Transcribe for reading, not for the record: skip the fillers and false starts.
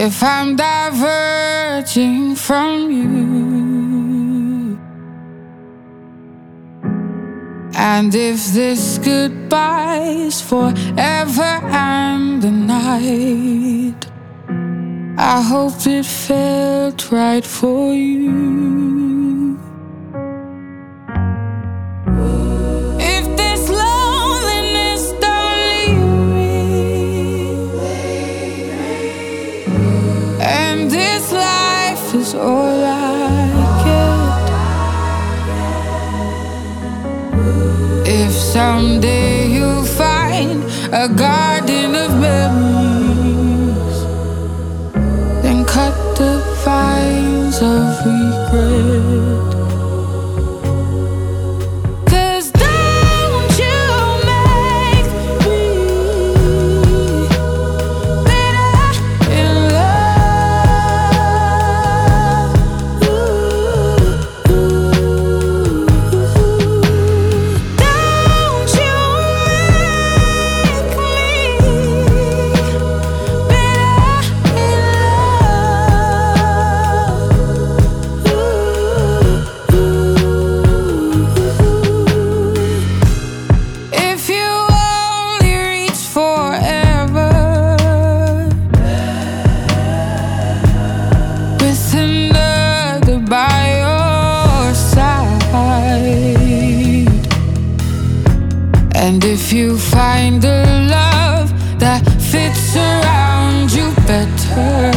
if I'm diverging from you, and if this goodbye's forever and a night, I hope it felt right for you. If this loneliness don't leave me, and this life is all I get, if someday you find a garden of memories, then cut the vines of regret. 'Cause don't you make me bitter in love. Don't you make me bitter in love. If you only reach forever with another by your side, and if you find a love that fits around you better,